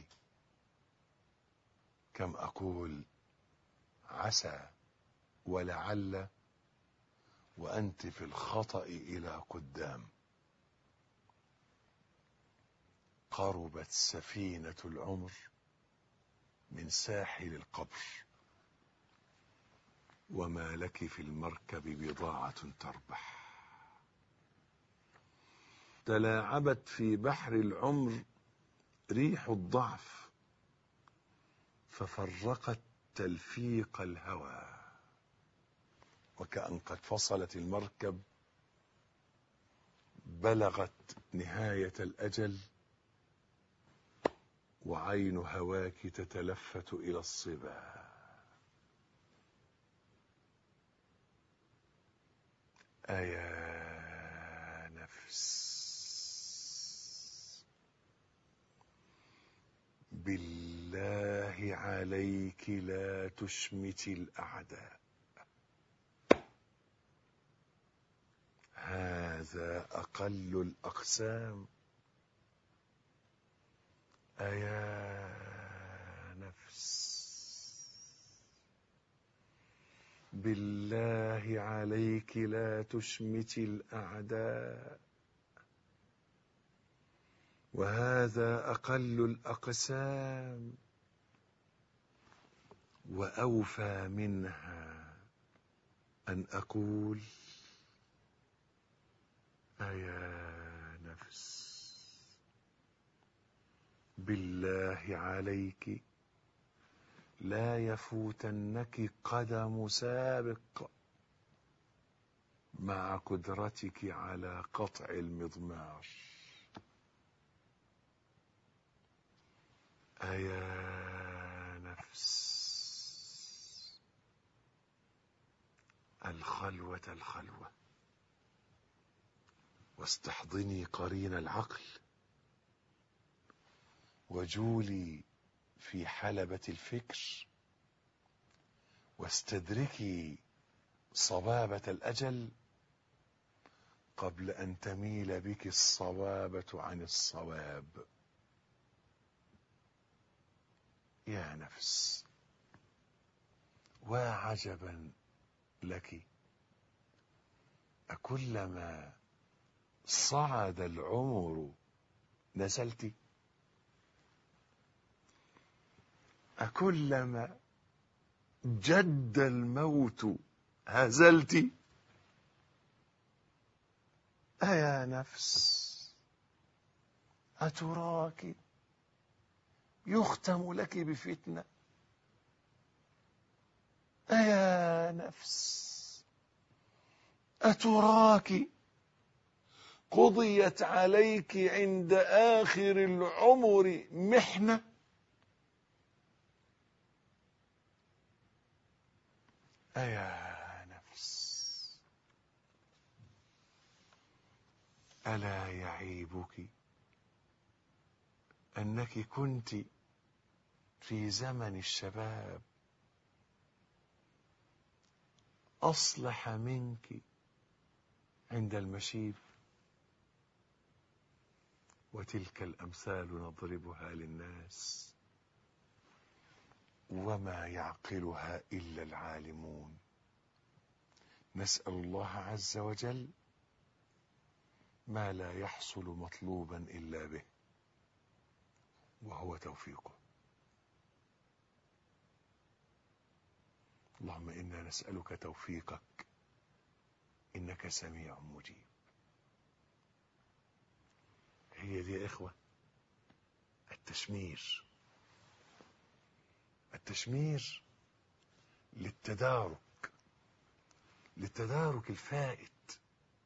كم أقول عسى ولعل وأنت في الخطأ إلى قدام. قربت سفينة العمر من ساحل القبر وما لك في المركب بضاعة تربح. تلاعبت في بحر العمر ريح الضعف ففرقت تلفيق الهوى، وكأن قد فصلت المركب بلغت نهاية الأجل وعين هواك تتلفت إلى الصبا. أيا نفس بالله عليك لا تشمت الأعداء، هذا أقل الأقسام. أيا نفس بالله عليك لا تشمت الأعداء، وهذا أقل الأقسام. وأوفى منها أن أقول أيا نفس بالله عليك لا يفوتنك قدم سابق مع قدرتك على قطع المضمار. أيا نفس الخلوة الخلوة، واستحضني قرين العقل، وجولي في حلبة الفكر، واستدركي صبابة الأجل قبل أن تميل بك الصوابة عن الصواب. يا نفس، وعجبا لك، أكلما صعد العمر نزلت؟ أكلما جد الموت هزلت؟ أيا نفس، أتراك يختم لك بفتنة؟ أيا نفس، أتراك قضيت عليك عند آخر العمر محنة؟ أيا نفس، ألا يعيبك أنك كنت في زمن الشباب أصلح منك عند المشيب؟ وتلك الأمثال نضربها للناس وما يعقلها إلا العالمون. نسأل الله عز وجل ما لا يحصل مطلوبا إلا به، وهو توفيقه. اللهم إنا نسألك توفيقك، إنك سميع مجيب. هي دي يا إخوة التشمير. التشمير للتدارك، للتدارك الفائت،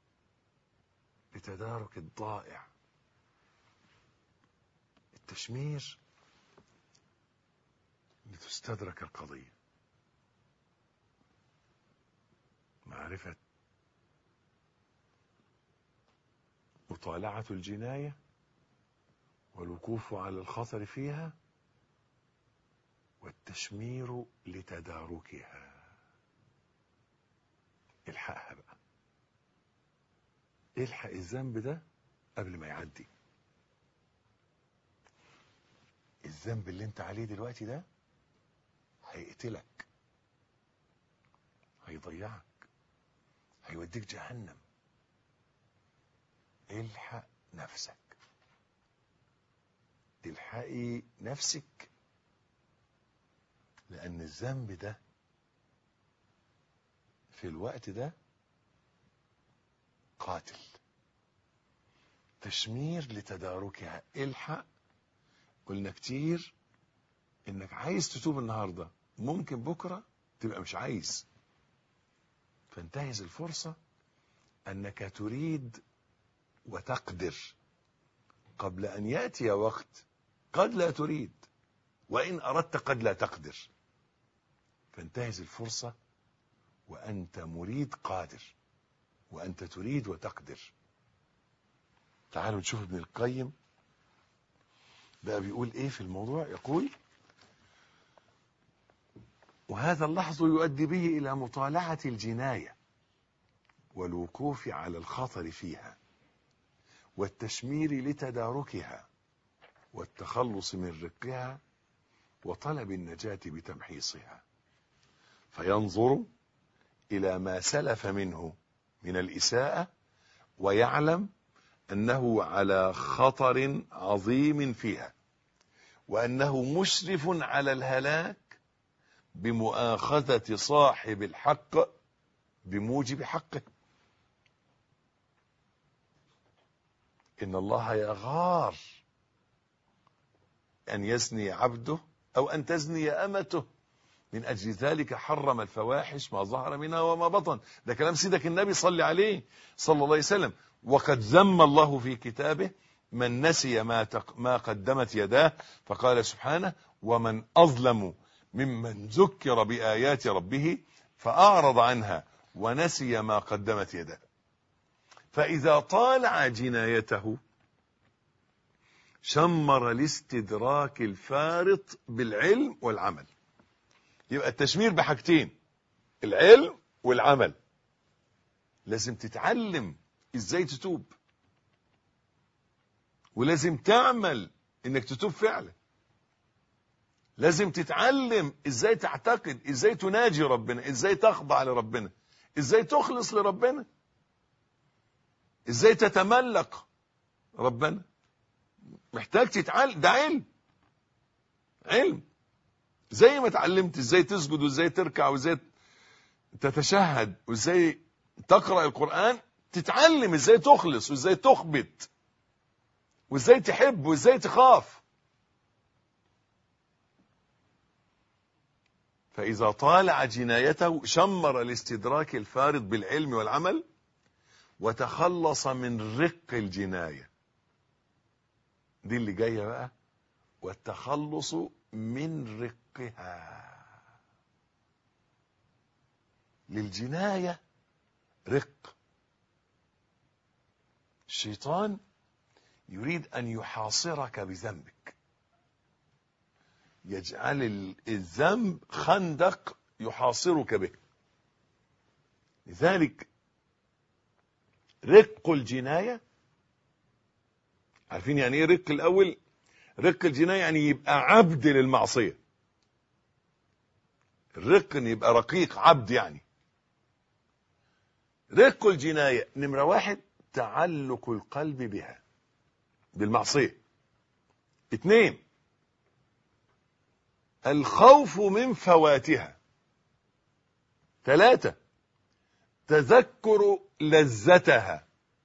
لتدارك الضائع. التشمير لتستدرك القضية. معرفة مطالعة الجناية والوقوف على الخطر فيها، والتشمير لتداركها. الحقها بقى، الحق الذنب ده قبل ما يعدي. الذنب اللي انت عليه دلوقتي ده هيقتلك، هيضيعك، هيوديك جهنم. الحق نفسك، الحقي نفسك، لأن الذنب ده في الوقت ده قاتل. تشمير لتداركها. الحق. قلنا كتير انك عايز تتوب النهاردة، ممكن بكرة تبقى مش عايز، فانتهز الفرصة انك تريد وتقدر قبل ان يأتي وقت قد لا تريد، وان اردت قد لا تقدر. فانتهز الفرصة وانت مريد قادر، وانت تريد وتقدر. تعالوا نشوف ابن القيم بقى بيقول ايه في الموضوع. يقول: وهذا اللحظ يؤدي به الى مطالعة الجناية والوقوف على الخطر فيها، والتشمير لتداركها، والتخلص من رقها، وطلب النجاة بتمحيصها. فينظر إلى ما سلف منه من الإساءة، ويعلم أنه على خطر عظيم فيها، وأنه مشرف على الهلاك بمؤاخذة صاحب الحق بموجب حقه. إن الله يغار أن يزني عبده أو أن تزني أمته من أجل ذلك حرم الفواحش ما ظهر منها وما بطن. ده كلام سيدك النبي صلى عليه صلى الله عليه وسلم. وقد ذم الله في كتابه من نسي ما, تق... ما قدمت يداه، فقال سبحانه: ومن أظلم ممن ذكر بآيات ربه فأعرض عنها ونسي ما قدمت يداه. فإذا طالع جنايته شمر الاستدراك الفارط بالعلم والعمل. يبقى التشمير بحاجتين: العلم والعمل. لازم تتعلم ازاي تتوب، ولازم تعمل انك تتوب فعلا. لازم تتعلم ازاي تعتقد، ازاي تناجي ربنا، ازاي تخضع لربنا، ازاي تخلص لربنا، ازاي تتملق ربنا. محتاج تتعلم، ده علم. علم زي ما اتعلمت ازاي تسجد وازاي تركع وازاي تتشهد وازاي تقرأ القرآن، تتعلم ازاي تخلص وازاي تخبت وازاي تحب وازاي تخاف. فإذا طالع جنايته شمر الاستدراك الفارط بالعلم والعمل وتخلص من رق الجناية. دي اللي جاية بقى: والتخلص من رقها. للجناية رق. الشيطان يريد أن يحاصرك بذنبك، يجعل الذنب خندق يحاصرك به. لذلك رق الجناية، عارفين يعني ايه رق؟ الأول رق الجناية يعني يبقى عبد للمعصية. الرق ان يبقى رقيق، عبد يعني. رق الجناية نمرة واحد تعلق القلب بها، بالمعصية. اثنين الخوف من فواتها. ثلاثة تذكر لذتها.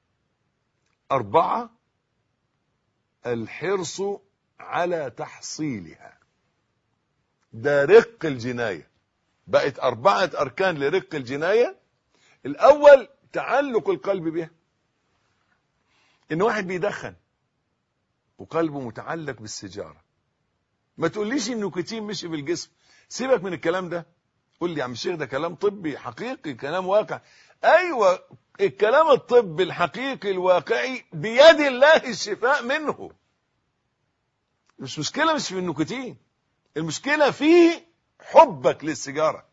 أربعة الحرص على تحصيلها. ده رق الجناية. بقت أربعة أركان لرق الجناية. الأول تعلق القلب بها. إن واحد بيدخن وقلبه متعلق بالسيجارة، ما تقوليش النيكوتين مشي في الجسم، سيبك من الكلام ده. قول لي يا عم الشيخ ده كلام طبي حقيقي، كلام واقع. أيوة، الكلام الطبي الحقيقي الواقعي بيد الله الشفاء منه. مش مشكلة مش في النيكوتين، المشكلة في حبك للسيجارة.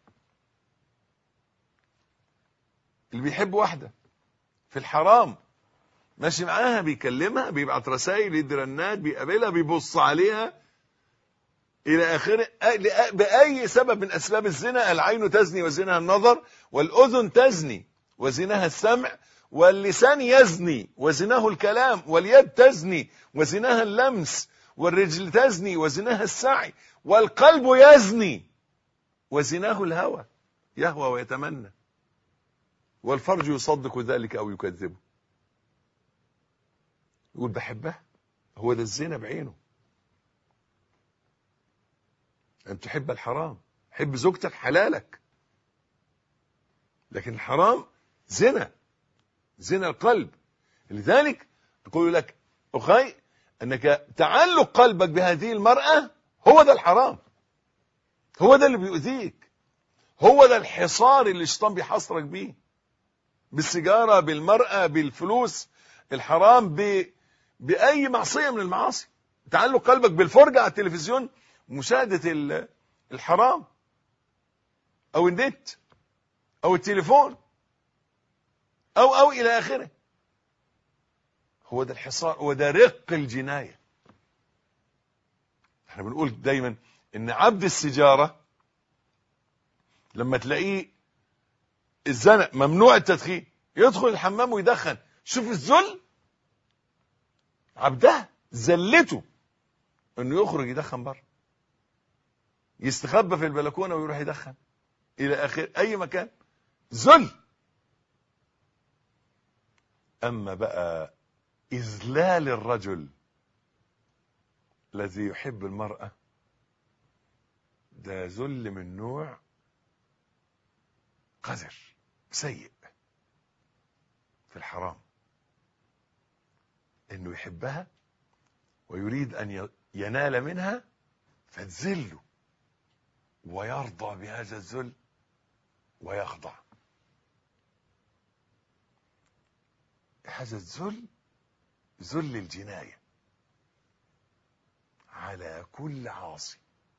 اللي بيحب واحدة في الحرام ماشي معاها، بيكلمها، بيبعت رسائل، يدي رنات، بيقابلها، بيبص عليها إلى آخره، بأي سبب من أسباب الزنا. العين تزني وزنها النظر، والأذن تزني وزنها السمع، واللسان يزني وزناه الكلام، واليد تزني وزنها اللمس، والرجل تزني وزنها السعي، والقلب يزني وزناه الهوى، يهوى ويتمنى، والفرج يصدق ذلك أو يكذبه. يقول بحبها، هو ده الزنا بعينه. أن تحب الحرام، حب زوجتك حلالك، لكن الحرام زنا، زنا القلب. لذلك يقول لك أخي أنك تعلق قلبك بهذه المرأة هو ده الحرام، هو ده اللي بيؤذيك، هو ده الحصار اللي الشيطان بيحصرك بيه، بالسيجارة، بالمرأة، بالفلوس الحرام، ب... بأي معصية من المعاصي. تعلق قلبك بالفرجة على التلفزيون، مشاهدة الحرام، أو النت، أو التليفون، أو أو إلى آخره. هو ده الحصار، هو ده رق الجناية. احنا بنقول دايما إن عبد السجارة لما تلاقيه الزنق، ممنوع التدخين، يدخل الحمام ويدخن. شوف الذل، عبده زلته انه يخرج يدخن بره، يستخبى في البلكونه ويروح يدخن الى اخر اي مكان. ذل. اما بقى اذلال الرجل الذي يحب المرأة ده ذل من نوع قذر سيء في الحرام، انه يحبها ويريد ان ينال منها فتذله ويرضى بهذا الذل ويخضع. هذا الذل ذل الجناية على كل عاصي.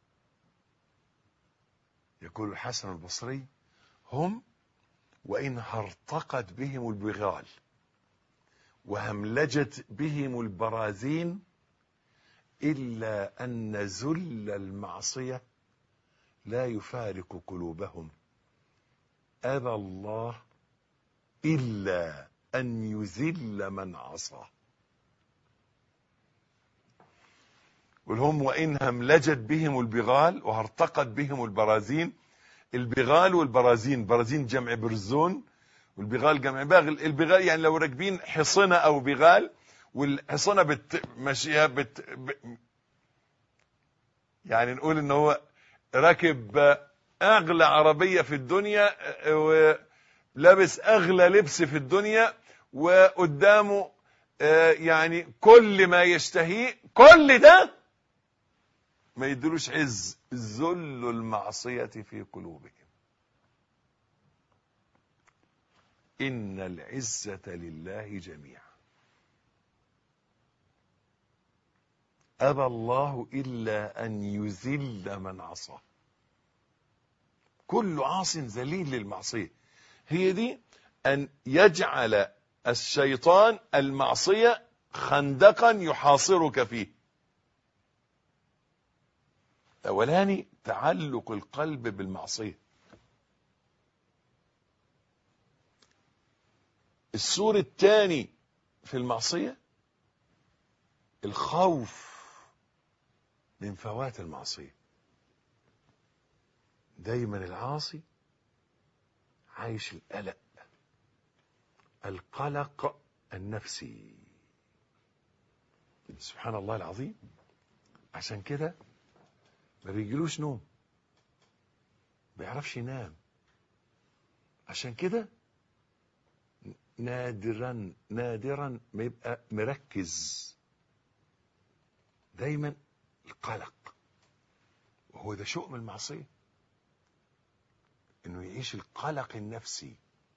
يقول الحسن البصري: هم وإن هرطقت بهم البغال وهملجت بهم البراذين إلا أن ذل المعصية لا يفارق قلوبهم، أبى الله إلا أن يذل من عصاه. والهم وإن هملجت بهم البغال وهرتقت بهم البراذين. البغال والبرازين، برازين جمع برزون والبغال جمع باغل. البغال يعني لو راكبين حصنة أو بغال، والحصنة بت ماشية بت ب... يعني نقول إن هو راكب أغلى عربية في الدنيا ولابس أغلى لبس في الدنيا، وقدامه يعني كل ما يشتهيه، كل ده ما يدلوش عز. ذل المعصية في قلوبهم. إن العزة لله جميعا. أبى الله إلا أن يذل من عصاه. كل عاص ذليل للمعصية. هي دي أن يجعل الشيطان المعصية خندقا يحاصرك فيه. أولاني تعلق القلب بالمعصية. السور الثاني في المعصية الخوف من فوات المعصية. دايما العاصي عايش القلق، القلق النفسي. سبحان الله العظيم. عشان كده ما بيجيلوش نوم، ما بيعرفش ينام. عشان كده نادرا نادرا ما يبقى مركز. دايما القلق، وهو ده شؤم المعصية، انه يعيش القلق النفسي.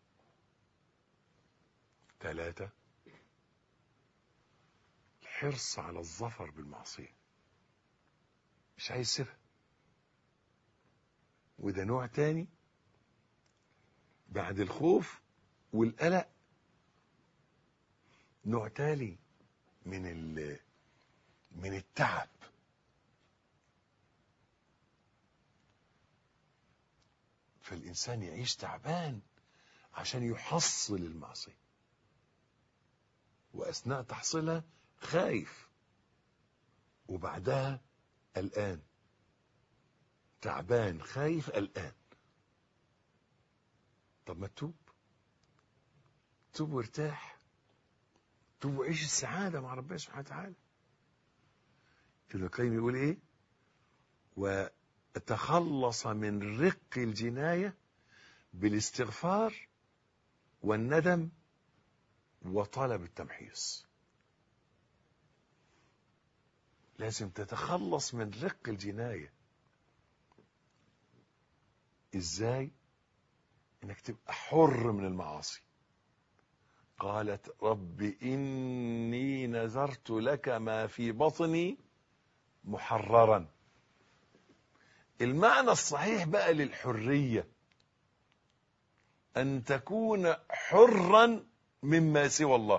ثلاثة، الحرص على الظفر بالمعصية، مش عايز يسيبها. وده نوع تاني بعد الخوف والقلق، نوع تالي من ال من التعب. فالإنسان يعيش تعبان عشان يحصل المعصية، وأثناء تحصيلها خايف، وبعدها قلقان. تعبان خايف قلقان. طب ما تتوب، توب وارتاح، توب وعيش السعادة مع ربنا سبحانه وتعالى. ابن القيم يقول ايه؟ وتخلص من رق الجناية بالاستغفار والندم وطلب التمحيص. لازم تتخلص من رق الجناية. ازاي؟ انك تبقى حر من المعاصي. قالت رب إني نذرت لك ما في بطني محررا. المعنى الصحيح بقى للحرية أن تكون حرا مما سوى الله،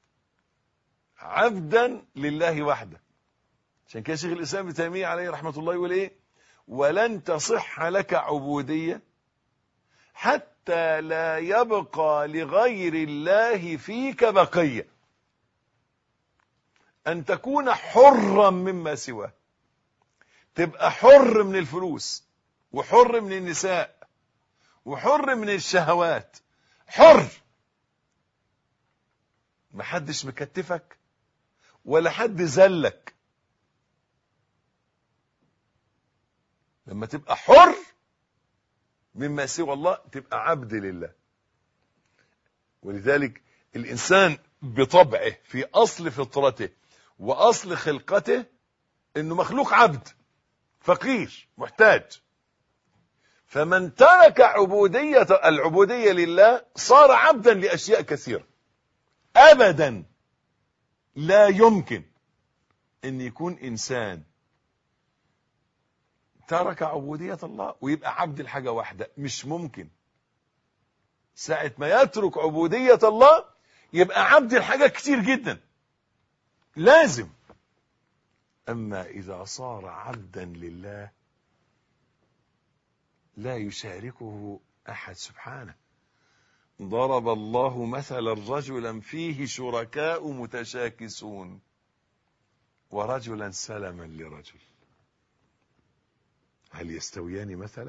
عبدا لله وحده. عشان كده شيخ الإسلام ابن تيمية عليه رحمة الله يقول إيه؟ ولن تصح لك عبودية حتى لا يبقى لغير الله فيك بقية. أن تكون حرا مما سواه، تبقى حر من الفلوس، وحر من النساء، وحر من الشهوات، حر، محدش مكتفك ولا حد زلك. لما تبقى حر مما سوى الله تبقى عبد لله. ولذلك الإنسان بطبعه في أصل فطرته وأصل خلقته إنه مخلوق عبد فقير محتاج. فمن ترك عبودية العبودية لله صار عبدا لأشياء كثيرة. أبدا لا يمكن أن يكون إنسان ترك عبودية الله ويبقى عبد الحاجة واحدة، مش ممكن. ساعة ما يترك عبودية الله يبقى عبد الحاجة كتير جدا لازم. أما إذا صار عبدا لله لا يشاركه أحد سبحانه. ضرب الله مثلا رجلا فيه شركاء متشاكسون ورجلا سلما لرجل هل يستويان مثلا؟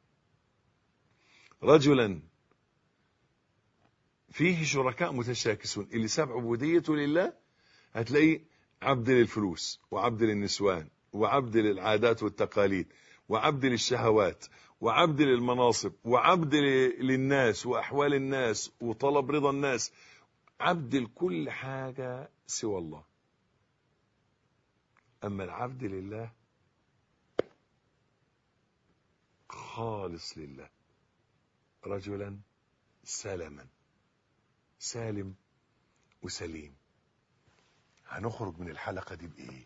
رجلا فيه شركاء متشاكسون، اللي ساب عبوديته لله هتلاقيه عبد للفلوس وعبد للنسوان وعبد للعادات والتقاليد وعبد للشهوات وعبد للمناصب وعبد للناس وأحوال الناس وطلب رضا الناس، عبد لكل حاجة سوى الله. أما العبد لله خالص لله. رجلا سلما، سالم وسليم. هنخرج من الحلقة دي بإيه؟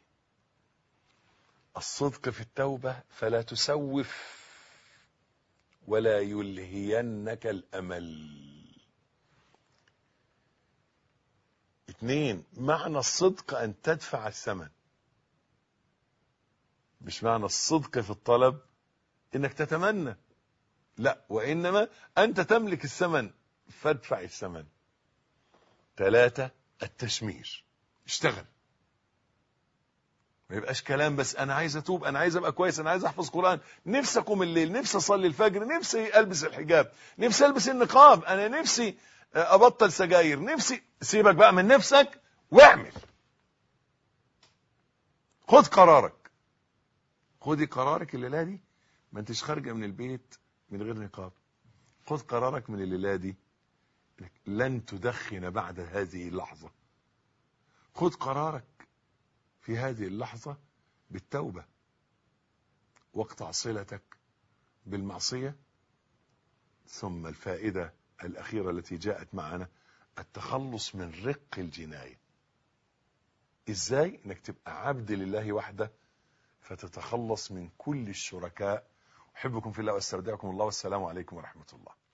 الصدق في التوبة فلا تسوف ولا يلهينك الأمل. اثنين، معنى الصدق أن تدفع الثمن. مش معنى الصدق في الطلب إنك تتمنى، لا، وإنما أنت تملك الثمن فادفع الثمن. ثلاثة، التشمير. اشتغل، ما يبقاش كلام بس. انا عايز اتوب، انا عايز ابقى كويس، انا عايز احفظ قرآن، نفسي اقوم الليل، نفسي اصلي الفجر، نفسي البس الحجاب، نفسي البس النقاب، انا نفسي ابطل سجاير، نفسي. سيبك بقى من نفسك واعمل. خد قرارك، خدي قرارك الليله دي. ما انتش خارجه من البيت من غير نقاب. خد قرارك من الليله دي لن تدخن بعد هذه اللحظه. خد قرارك في هذه اللحظة بالتوبة، واقطع صلتك بالمعصية. ثم الفائدة الأخيرة التي جاءت معنا التخلص من رق الجناية. إزاي؟ إنك تبقى عبد لله وحده فتتخلص من كل الشركاء. أحبكم في الله واستودعكم الله، والسلام عليكم ورحمة الله.